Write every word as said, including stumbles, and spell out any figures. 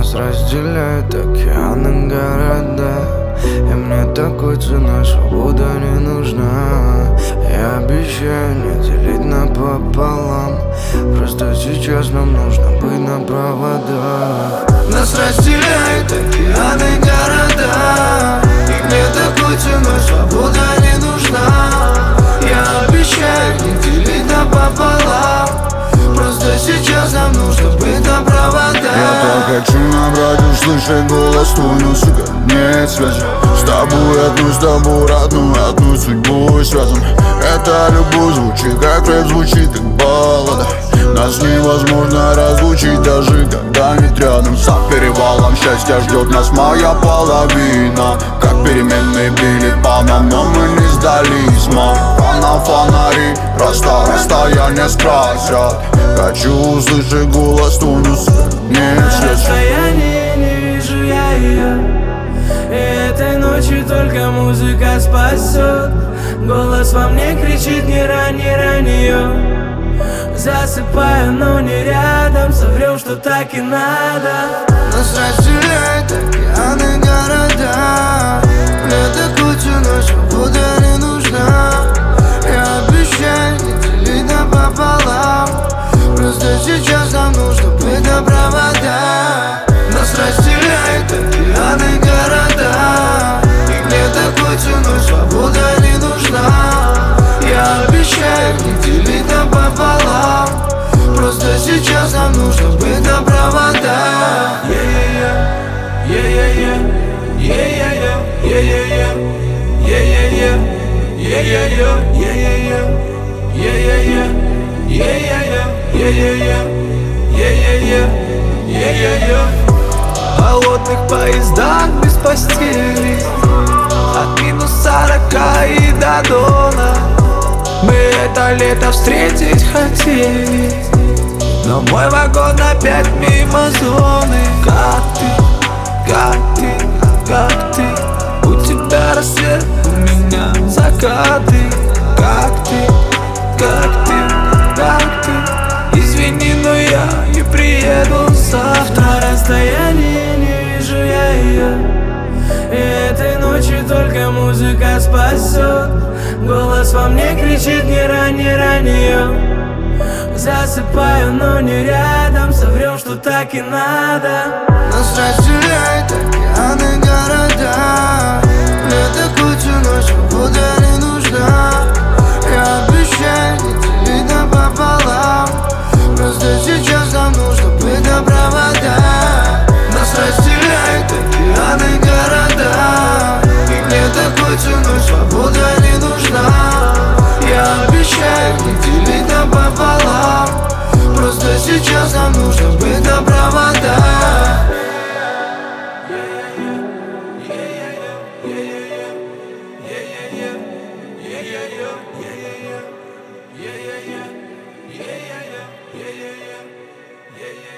Нас разделяют океаны, города, и мне такой ценой свобода не нужна. Я обещаю не делить напополам, просто сейчас нам нужно быть на проводах. Нас разделяют океаны, города, и мне такой ценой свобода не нужна. Я обещаю не делить напополам, просто сейчас нам нужно быть на проводах. Я так хочу набрать, услышать голос твой, но, сука, нет связи. С тобой одну, с тобой родную, одну судьбой связан. Эта любовь звучит как рэп, звучит как баллада. Нас невозможно разлучить, даже когда нет рядом. За перевалом счастья ждет нас моя половина. Как переменные били по нам, но мы не сдались, мам. На фонари, просто расстояние скрасят. Хочу услышать голос твой, но нет На связи. расстоянии не вижу я ее, и этой ночью только музыка спасет. Голос во мне кричит: не рань, не рань ее. Засыпаю, но не рядом, соврем, что так и надо. Нас разделяют океаны, города, мне такой ценой свобода не нужна. Я обещаю не делить напополам, просто сейчас нам нужно быть на проводах. Нас разделяют океаны, города, и мне такой ценой свобода не нужна. Я обещаю не делить напополам, просто сейчас нам нужно быть на проводах. В холодных поездах без постели, от минус сорока и до дона. Мы это лето встретить хотели, но мой вагон опять мимо зоны. Как ты, как ты, как ты? У тебя рассвет, у меня закаты. Как ты, как ты, как ты? Извини, но я не приеду завтра. На расстоянии не вижу я ее, и этой ночью только музыка спасет. Голос во мне кричит: не рань, не рань ее. Засыпаю, но не рядом, соврем, что так и надо. Нас разделяют океаны, города, мне такой ценой свобода не нужна. Я обещаю не делить напополам, просто сейчас нам нужно быть на проводах. Нас разделяют океаны, города, и мне такой ценой свобода не нужна. Я обещаю не делить напополам, просто сейчас нам нужно быть на проводах. Yeah, yeah, yeah.